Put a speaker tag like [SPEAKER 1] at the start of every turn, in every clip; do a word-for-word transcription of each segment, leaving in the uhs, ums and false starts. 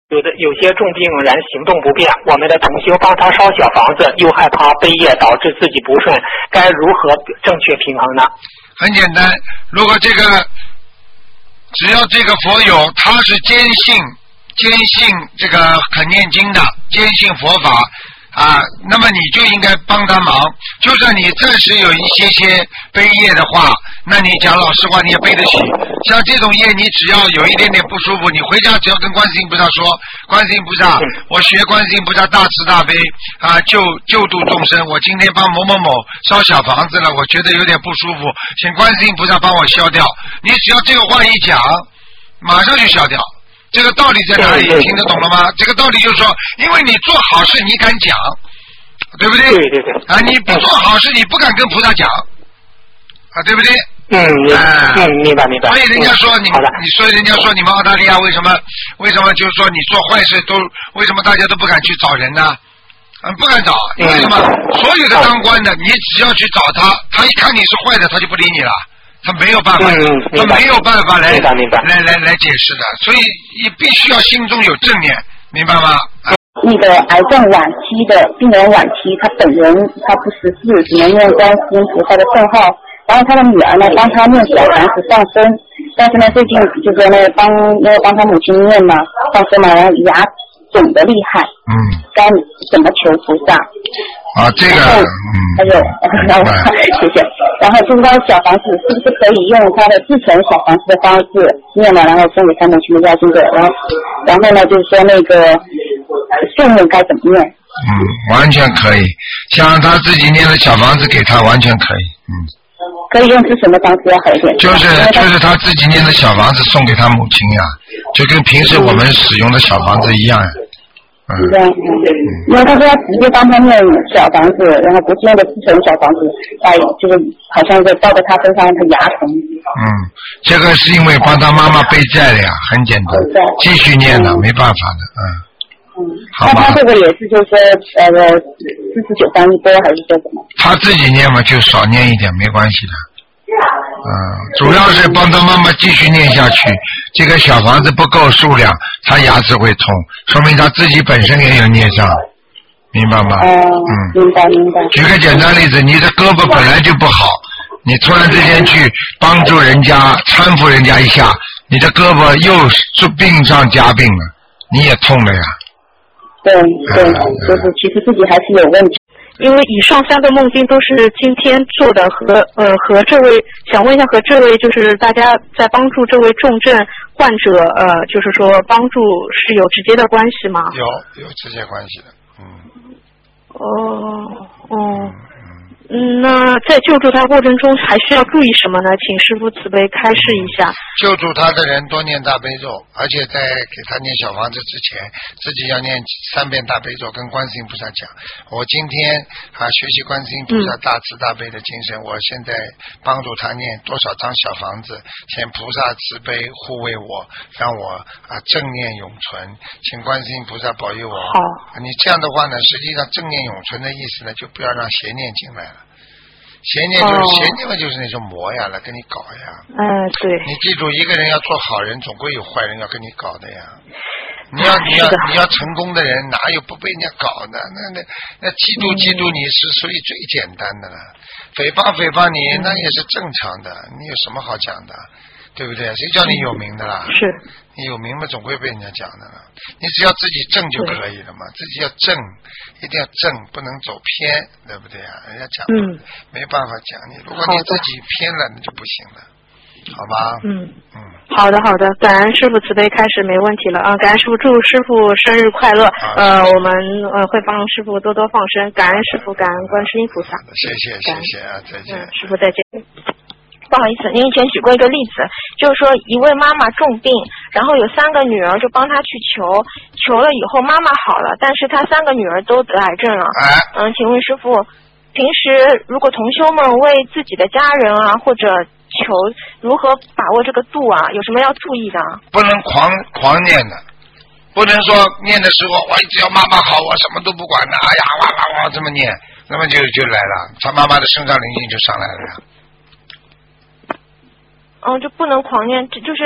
[SPEAKER 1] 有的有些重病人行动不便，我们的同修帮他烧小房子，又害怕背业导致自己不顺，该如何正确平衡呢？
[SPEAKER 2] 很简单，如果这个只要这个佛友他是坚信坚信这个肯念经的，坚信佛法啊，那么你就应该帮他忙。就算你暂时有一些些背业的话，那你讲老实话你也背得起。像这种业，你只要有一点点不舒服，你回家只要跟观世音菩萨说，观世音菩萨，我学观世音菩萨大慈大悲啊，救救度众生。我今天帮某某某烧小房子了，我觉得有点不舒服，请观世音菩萨帮我消掉。你只要这个话一讲，马上就消掉。这个道理在哪里？听得懂了吗？这个道理就是说，因为你做好事你敢讲，对不对？
[SPEAKER 1] 对对对。
[SPEAKER 2] 啊，你不做好事你不敢跟菩萨讲，啊，对不对？
[SPEAKER 1] 嗯，
[SPEAKER 2] 啊、
[SPEAKER 1] 嗯，明白明白。
[SPEAKER 2] 所以人家说你，
[SPEAKER 1] 好的，
[SPEAKER 2] 你所以人家说你们澳大利亚为什么为什么就是说你做坏事都为什么大家都不敢去找人呢？嗯，不敢找，因为什么？嗯、所有的当官的，你只要去找他，他一看你是坏的，他就不理你了。他没有办法，
[SPEAKER 1] 嗯、
[SPEAKER 2] 他没有办法来
[SPEAKER 1] 明白明白
[SPEAKER 2] 来来来解释的，所以你必须要心中有正念，明白吗？啊、
[SPEAKER 3] 那个癌症晚期的病人晚期，他本人他不识字，只能念观世音菩萨的圣号，然后他的女儿呢帮他念小房子放生，但是呢最近就说呢帮那个帮他母亲念嘛放生嘛，然后牙肿的厉害，
[SPEAKER 2] 嗯，
[SPEAKER 3] 该怎么求菩萨？
[SPEAKER 2] 啊，这个，嗯，
[SPEAKER 3] 还有，然后谢谢。然后就是他的小房子是不是可以用他的自存小房子的方式念了，然后送给他母亲的要经者，然后，然后呢就是说那个数目该怎么念？
[SPEAKER 2] 嗯，完全可以，像他自己念的小房子给他完全可以，嗯。
[SPEAKER 3] 可以用自存的方式要好一点。
[SPEAKER 2] 就是就是他自己念的小房子送给他母亲呀，就跟平时我们使用的小房子一样呀。嗯，
[SPEAKER 3] 嗯，因为他说他直接帮他念小房子，然后不是用的自存小房子，哎，就是好像是报在他身上，他牙疼。
[SPEAKER 2] 嗯，这个是因为帮他妈妈背债了呀，很简单，继续念的，嗯、没办法的，嗯。
[SPEAKER 3] 嗯，那他这个也是就是说呃四四九三一波还是说什么？
[SPEAKER 2] 他自己念嘛，就少念一点，没关系的。嗯，主要是帮他妈妈继续念下去。这个小房子不够数量，他牙齿会痛，说明他自己本身也有孽障，明白吗？
[SPEAKER 3] 哦、嗯，明白明白。
[SPEAKER 2] 举个简单例子，你的胳膊本来就不好，你突然之间去帮助人家搀扶人家一下，你的胳膊又是病上加病了，你也痛了呀。
[SPEAKER 3] 对对，嗯、就是其实自己还是有问题。
[SPEAKER 4] 因为以上三个梦境都是今天做的，和呃和这位想问一下，和这位就是大家在帮助这位重症患者，呃，就是说帮助是有直接的关系吗？
[SPEAKER 2] 有有直接关系的，嗯。
[SPEAKER 4] 哦哦。嗯，那在救助他过程中还需要注意什么呢？请师父慈悲开示一下。
[SPEAKER 2] 救助他的人多念大悲咒，而且在给他念小房子之前，自己要念三遍大悲咒，跟观世音菩萨讲，我今天啊学习观世音菩萨大慈大悲的精神，嗯、我现在帮助他念多少张小房子，请菩萨慈悲护卫我，让我啊正念永存，请观世音菩萨保佑我。
[SPEAKER 4] 好，
[SPEAKER 2] 你这样的话呢，实际上正念永存的意思呢，就不要让邪念进来了。邪念就是、哦、邪念嘛，就是那种魔呀，来跟你搞呀。
[SPEAKER 4] 嗯、呃，对。
[SPEAKER 2] 你记住，一个人要做好人，总归有坏人要跟你搞的呀。你要你要你要成功的人，哪有不被人家搞的？那那那嫉妒嫉妒你是属于最简单的了，诽谤诽谤你那也是正常的，你有什么好讲的？对不对？谁叫你有名的啦？
[SPEAKER 4] 是。
[SPEAKER 2] 你有名嘛，总归被人家讲的了。你只要自己正就可以了嘛，自己要正，一定要正，不能走偏，对不对啊？人家讲，
[SPEAKER 4] 嗯，
[SPEAKER 2] 没办法讲你，如果你自己偏了，那就不行了，好吧？
[SPEAKER 4] 嗯
[SPEAKER 2] 嗯，
[SPEAKER 4] 好的好的，感恩师父慈悲开始，没问题了啊！感恩师父，祝师父生日快乐。呃，我们呃会帮师父多多放生，感恩师父，感恩观世音菩萨。
[SPEAKER 2] 谢谢谢谢啊，再见。
[SPEAKER 4] 嗯，师父再见。
[SPEAKER 5] 不好意思，您以前举过一个例子，就是说一位妈妈重病，然后有三个女儿就帮她去求，求了以后妈妈好了，但是她三个女儿都得癌症了。嗯，请问师父，平时如果同修们为自己的家人啊或者求，如何把握这个度啊？有什么要注意的？
[SPEAKER 2] 不能狂狂念的，不能说念的时候我只要妈妈好，我什么都不管的，哎呀哇哇哇这么念，那么就就来了，他妈妈的身上灵性就上来了呀。
[SPEAKER 5] 嗯，就不能狂念，就是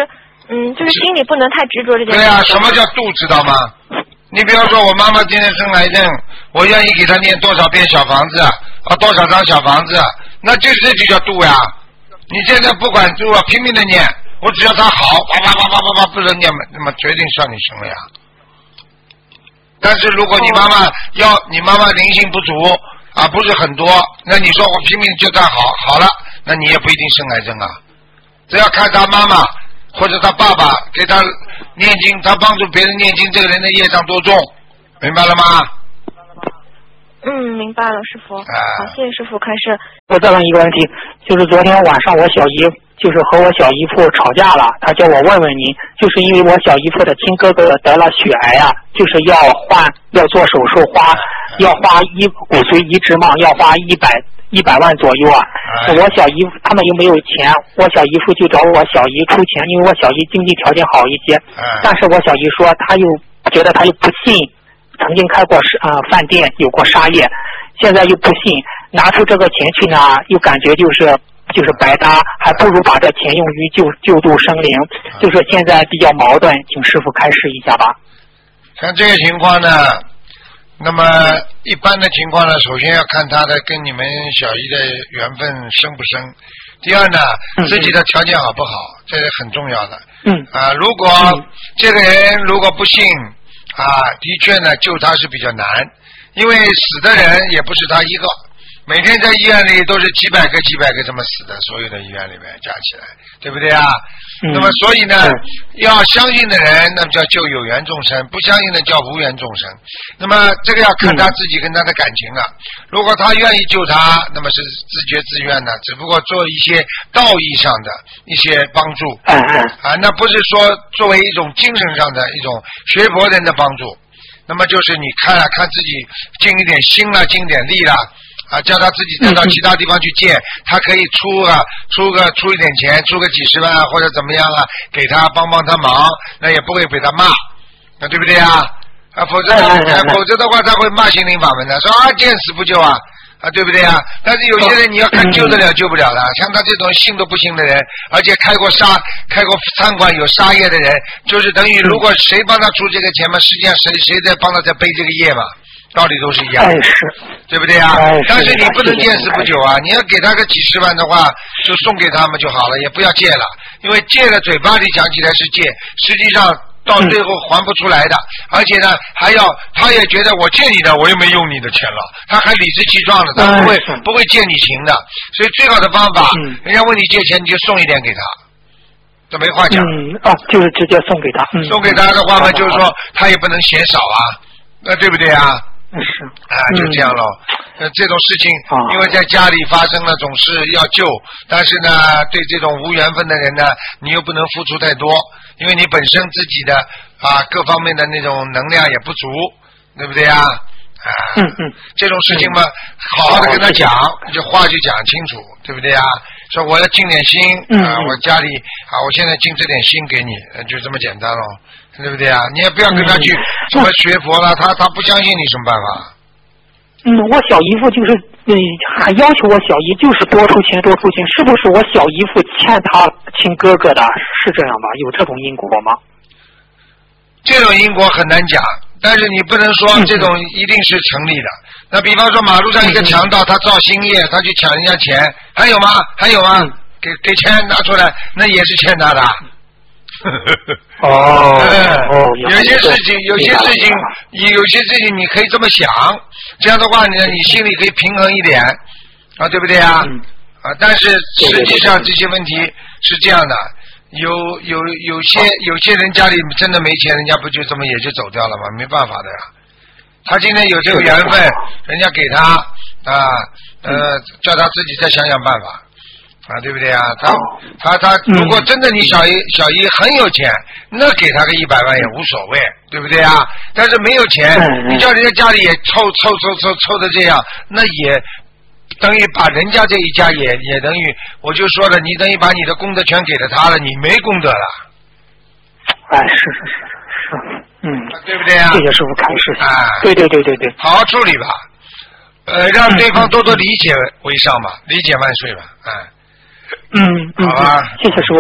[SPEAKER 5] 嗯，就是心里不能太执着这件事。
[SPEAKER 2] 对啊，什么叫度知道吗？你比方说我妈妈今天生癌症，我愿意给她念多少遍小房子啊，多少张小房子，那就是这就叫度呀。你现在不管度啊，拼命的念，我只要她好，啪啪啪啪啪啪不能念，那么决定算你生了呀。但是如果你妈妈要你妈妈灵性不足啊，不是很多，那你说我拼命叫她好好了，那你也不一定生癌症啊。只要看她妈妈或者他爸爸给他念经，他帮助别人念经，这个人的业障多重，明白了吗？
[SPEAKER 5] 嗯，明白了，师傅。
[SPEAKER 2] 啊、
[SPEAKER 5] 好，谢谢师傅开示。
[SPEAKER 1] 我再问一个问题，就是昨天晚上我小姨就是和我小姨夫吵架了，他叫我问问您，就是因为我小姨夫的亲哥哥得了血癌啊，就是要换要做手术花要花一骨髓移植嘛，要花一百一百万左右啊。
[SPEAKER 2] 哎、
[SPEAKER 1] 我小姨夫他们又没有钱，我小姨夫就找我小姨出钱，因为我小姨经济条件好一些。
[SPEAKER 2] 哎、
[SPEAKER 1] 但是我小姨说，他又觉得他又不信，曾经开过啊、呃、饭店，有过沙业，现在又不信，拿出这个钱去呢，又感觉就是就是白搭，还不如把这钱用于救救度生灵，就是现在比较矛盾，请师傅开示一下吧。
[SPEAKER 2] 像这个情况呢，那么一般的情况呢，首先要看他的跟你们小姨的缘分深不深，第二呢，自己的条件好不好，这是很重要的。
[SPEAKER 1] 嗯
[SPEAKER 2] 啊，如果这个人如果不信啊，的确呢，救他是比较难，因为死的人也不是他一个，每天在医院里都是几百个几百个这么死的，所有的医院里面加起来，对不对啊？
[SPEAKER 1] 嗯、
[SPEAKER 2] 那么所以呢，要相信的人，那么叫救有缘众生；不相信的叫无缘众生。那么这个要看他自己跟他的感情了。如果他愿意救他，那么是自觉自愿的，只不过做一些道义上的一些帮助啊，那不是说作为一种精神上的一种学佛人的帮助。那么就是你看了看自己尽一点心了，尽点力了。啊，叫他自己再到其他地方去借，他可以出啊，出个出一点钱，出个几十万或者怎么样啊，给他帮帮他忙，那也不会被他骂，那对不对啊？啊，否则、啊、否则的话他会骂心灵法门的，说啊见死不救啊，啊对不对啊？但是有些人你要看救得了救不了的，像他这种信都不信的人，而且开过沙开过餐馆有沙业的人，就是等于如果谁帮他出这个钱嘛，实际上谁谁在帮他在背这个业嘛。道理都是一样的，对不对啊？但是你不能见死不救啊！你要给他个几十万的话，就送给他们就好了，也不要借了，因为借了嘴巴里讲起来是借，实际上到最后还不出来的。而且呢，还要他也觉得我借你的，我又没用你的钱了，他还理直气壮的，他不会不会借你情的。所以最好的方法，人家问你借钱，你就送一点给他。这没话讲。
[SPEAKER 1] 嗯啊，就是直接送给他。嗯、
[SPEAKER 2] 送给他的话嘛，就是说他也不能嫌少啊，那对不对啊？
[SPEAKER 1] 是
[SPEAKER 2] 啊，就这样咯。呃、嗯，这种事情，因为在家里发生了，总是要救。但是呢，对这种无缘分的人呢，你又不能付出太多，因为你本身自己的啊各方面的那种能量也不足，对不对啊？啊，
[SPEAKER 1] 嗯嗯，
[SPEAKER 2] 这种事情嘛，好好的跟他讲，这话就讲清楚，对不对啊？说我要尽点心啊，我家里啊，我现在尽这点心给你，就这么简单咯。对不对啊？你也不要跟他去什么学佛了，他他不相信你什么办法？
[SPEAKER 1] 嗯，我小姨夫就是嗯，还要求我小姨就是多出钱多出钱，是不是我小姨夫欠他亲哥哥的？是这样吧？有这种因果吗？
[SPEAKER 2] 这种因果很难讲，但是你不能说这种一定是成立的。嗯、那比方说马路上一个强盗，他造新业，他去抢人家钱，还有吗？还有吗？嗯、给给钱拿出来，那也是欠他的。
[SPEAKER 1] 哦，哦，
[SPEAKER 2] 有些事情，有些事情，有些事情你可以这么想，这样的话呢，你心里可以平衡一点，啊，对不对啊？
[SPEAKER 1] 嗯、
[SPEAKER 2] 啊，但是实际上这些问题是这样的，有有有些有些人家里真的没钱，人家不就这么也就走掉了吗？没办法的呀。他今天有这个缘分，人家给他啊，呃，叫他自己再想想办法。啊，对不对啊？他他他，如果真的你小姨小姨很有钱，那给他个一百万也无所谓，对不对啊？但是没有钱，你叫人家家里也凑凑凑凑凑的这样，那也等于把人家这一家也也等于，我就说了，你等于把你的功德全给了他了，你没功德了。
[SPEAKER 1] 哎，是是是是，嗯，
[SPEAKER 2] 对不对啊？
[SPEAKER 1] 谢谢师傅开示。
[SPEAKER 2] 啊，
[SPEAKER 1] 对对对对对，
[SPEAKER 2] 好好处理吧，呃，让对方多多理解为上吧，理解万岁吧，哎。
[SPEAKER 1] 嗯嗯，
[SPEAKER 2] 好啊，
[SPEAKER 1] 谢谢师傅开始。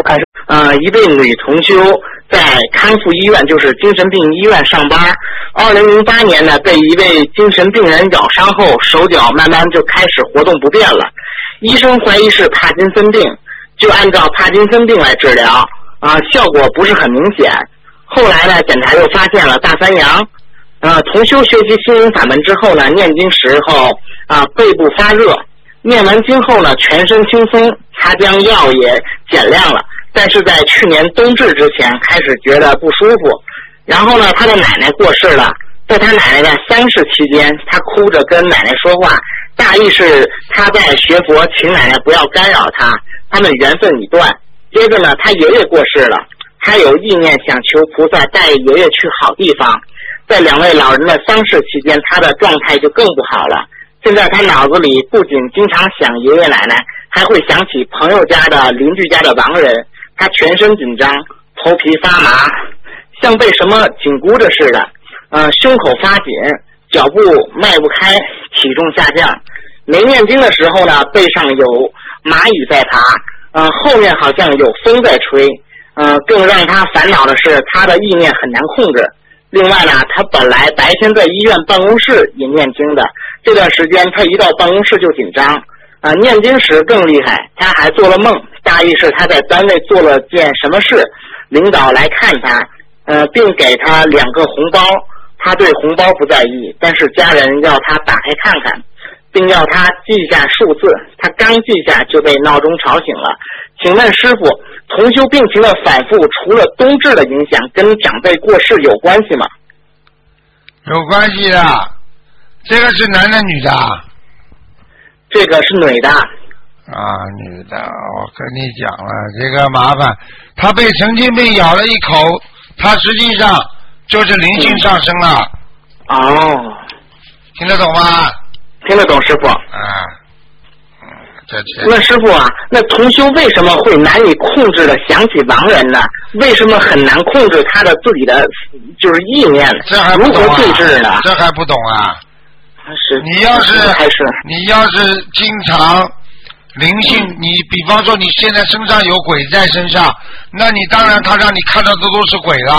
[SPEAKER 6] 呃，一位女同修在康复医院，就是精神病医院上班。二零零八年呢，被一位精神病人咬伤后，手脚慢慢就开始活动不便了。医生怀疑是帕金森病，就按照帕金森病来治疗，啊、呃，效果不是很明显。后来呢，检查又发现了大三阳。呃，同修学习心灵法门之后呢，念经时候啊、呃、背部发热，念完经后呢全身轻松，他将药也减量了。但是在去年冬至之前开始觉得不舒服，然后呢，他的奶奶过世了，在他奶奶的丧事期间，他哭着跟奶奶说话，大意是他在学佛，请奶奶不要干扰他，他们缘分已断。接着呢，他爷爷过世了，他有意念想求菩萨带爷爷去好地方。在两位老人的丧事期间，他的状态就更不好了。现在他脑子里不仅经常想爷爷奶奶，还会想起朋友家的、邻居家的亡人。他全身紧张，头皮发麻，像被什么紧箍着似的。呃，胸口发紧，脚步迈不开，体重下降。没念经的时候呢，背上有蚂蚁在爬，呃，后面好像有风在吹。呃，更让他烦恼的是，他的意念很难控制。另外呢，他本来白天在医院办公室也念经的，这段时间他一到办公室就紧张。啊，念经时更厉害，他还做了梦，大意是他在单位做了件什么事，领导来看他，呃，并给他两个红包，他对红包不在意，但是家人要他打开看看，并要他记下数字，他刚记下就被闹钟吵醒了。请问师父，同修病情的反复，除了冬至的影响，跟长辈过世有关系吗？
[SPEAKER 2] 有关系的，这个是男的女的？
[SPEAKER 6] 这个是女的。
[SPEAKER 2] 啊，女的，我跟你讲了，这个麻烦，他被神经病咬了一口，他实际上就是灵性上升了。
[SPEAKER 6] 哦，
[SPEAKER 2] 听得懂吗？
[SPEAKER 6] 听得懂，师傅。
[SPEAKER 2] 啊，嗯，这这。
[SPEAKER 6] 那师傅啊，那同修为什么会难以控制的想起亡人呢？为什么很难控制他的自己的就是意念呢？
[SPEAKER 2] 这还不懂啊？
[SPEAKER 6] 如何对治呢？
[SPEAKER 2] 这还不懂啊？
[SPEAKER 6] 是。
[SPEAKER 2] 你要是
[SPEAKER 6] 还是
[SPEAKER 2] 你要是经常灵性，你比方说你现在身上有鬼在身上，那你当然他让你看到的都是鬼了。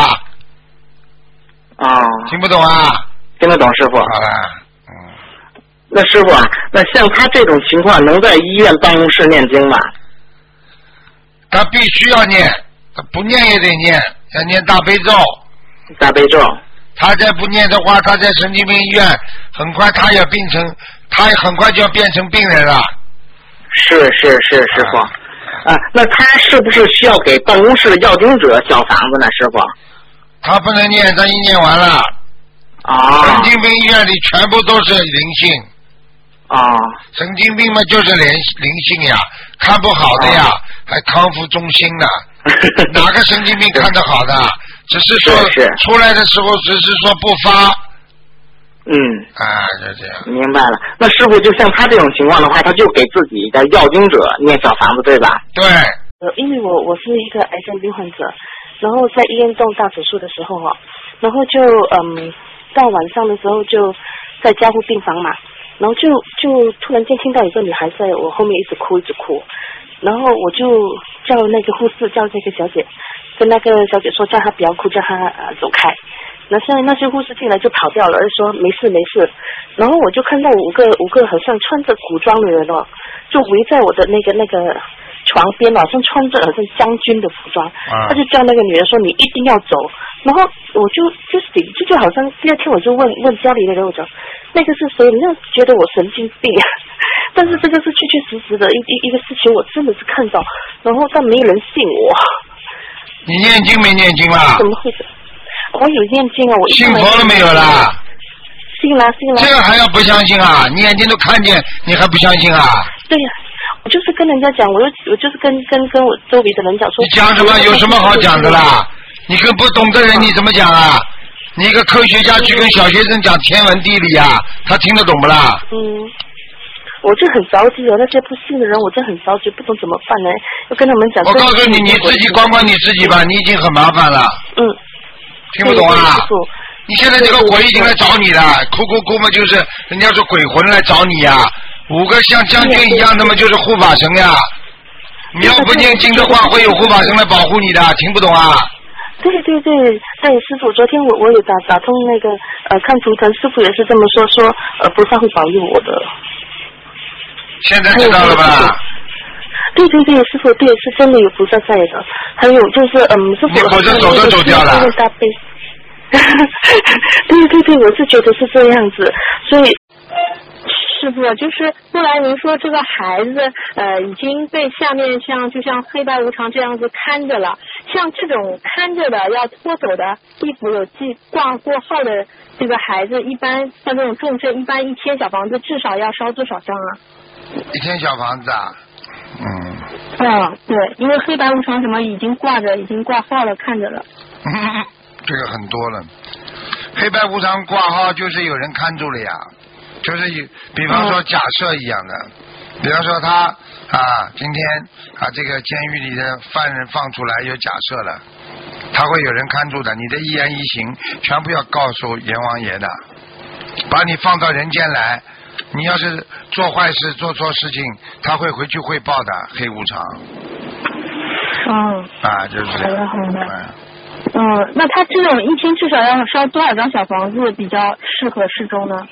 [SPEAKER 6] 啊、哦。
[SPEAKER 2] 听不懂啊？
[SPEAKER 6] 听得懂，师傅。
[SPEAKER 2] 好了。
[SPEAKER 6] 那师傅啊，那像他这种情况，能在医院办公室念经吗？
[SPEAKER 2] 他必须要念，他不念也得念，要念大悲咒。
[SPEAKER 6] 大悲咒。
[SPEAKER 2] 他再不念的话，他在神经病医院，很快他也变成，他很快就要变成病人了。
[SPEAKER 6] 是是是，师傅。啊，那他是不是需要给办公室的要经者小房子呢，师傅？
[SPEAKER 2] 他不能念，他一念完了。
[SPEAKER 6] 啊。
[SPEAKER 2] 神经病医院里全部都是灵性。
[SPEAKER 6] 啊，
[SPEAKER 2] 神经病嘛就是灵灵性呀，看不好的呀，啊、还康复中心呢。哪个神经病看得好的？只是说
[SPEAKER 6] 是是
[SPEAKER 2] 出来的时候只是说不发。
[SPEAKER 6] 嗯。
[SPEAKER 2] 啊，就这样。
[SPEAKER 6] 明白了。那师傅就像他这种情况的话，他就给自己的要经者念小房子，对吧？
[SPEAKER 2] 对。
[SPEAKER 7] 呃，因为我我是一个癌症病患者，然后在医院动大手术的时候哈，然后就嗯到晚上的时候就在加护病房嘛。然后就就突然间听到有个女孩在我后面一直哭一直哭，然后我就叫那个护士叫这个小姐，跟那个小姐说叫她不要哭，叫她呃走开。那现在那些护士进来就跑掉了，就说没事没事。然后我就看到五个五个好像穿着古装的人哦，就围在我的那个那个床边，好像穿着好像将军的服装，
[SPEAKER 2] 啊、
[SPEAKER 7] 他就叫那个女人说你一定要走。然后我就就醒，就就好像第二天我就问问家里的人，我讲那个是谁？你就觉得我神经病，但是这个是确确实实的一一一个事情，我真的是看到，然后但没有人信我。
[SPEAKER 2] 你念经没念经啦？
[SPEAKER 7] 怎么会？我有念经啊，我
[SPEAKER 2] 信佛了没有啦？
[SPEAKER 7] 信啦信啦。
[SPEAKER 2] 这个还要不相信啊？你眼睛都看见，你还不相信啊？
[SPEAKER 7] 对呀、啊，我就是跟人家讲，我就我就是跟跟跟我周围的人讲说。
[SPEAKER 2] 你讲什么？有什么好讲的啦？你跟不懂的人你怎么讲啊？你一个科学家去跟小学生讲天文地理啊，他听得懂不啦？
[SPEAKER 7] 嗯，我就很着急，有那些不信的人，我就很着急，不懂怎么办呢？要跟他们讲。
[SPEAKER 2] 我告诉你，你自己管管你自己吧，你已经很麻烦了。
[SPEAKER 7] 嗯。
[SPEAKER 2] 听不懂啊？你现在这个鬼已经来找你了，哭哭哭嘛，就是人家说鬼魂来找你呀、啊，五个像将军一样的嘛，就是护法神呀。 你要不念经的话，会有护法神来保护你的，听不懂啊？
[SPEAKER 7] 对对对，对师傅，昨天我我有打打通那个呃看图腾，师傅也是这么说，说呃菩萨会保佑我的。
[SPEAKER 2] 现在知道了吧？
[SPEAKER 7] 对对对，师傅，对，是真的有菩萨在的。还有就是嗯，师傅，
[SPEAKER 2] 你否则走都走掉了。
[SPEAKER 7] 大悲。对对对，我是觉得是这样子，所以。
[SPEAKER 4] 师傅，就是后来您说这个孩子呃已经被下面像就像黑白无常这样子看着了，像这种看着的要拖走的衣服有记挂过号的这个孩子，一般像这种重症，一般一天小房子至少要烧多少张啊？
[SPEAKER 2] 一天小房子啊，嗯。
[SPEAKER 4] 嗯，对，因为黑白无常什么已经挂着，已经挂号了，看着了。
[SPEAKER 2] 嗯，这个很多了，黑白无常挂号就是有人看住了呀。就是比方说假设一样的，比方说他啊，今天啊这个监狱里的犯人放出来有假设了，他会有人看住的，你的一言一行全部要告诉阎王爷的，把你放到人间来，你要是做坏事做错事情，他会回去汇报的，黑无常。
[SPEAKER 4] 嗯。
[SPEAKER 2] 啊，就是这样。
[SPEAKER 4] 好的好的。嗯，那他这种一天至少要烧多少张小房子比较适合适中呢？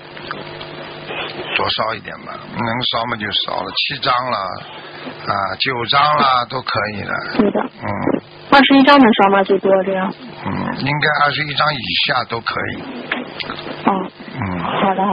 [SPEAKER 2] 多烧一点吧，能烧嘛就烧了，七张了啊，九张了都可以了。
[SPEAKER 4] 对的。
[SPEAKER 2] 嗯。
[SPEAKER 4] 二十一张能烧吗？最多这样？
[SPEAKER 2] 嗯，应该二十一张以下都可以。
[SPEAKER 4] 哦。嗯。好的好的。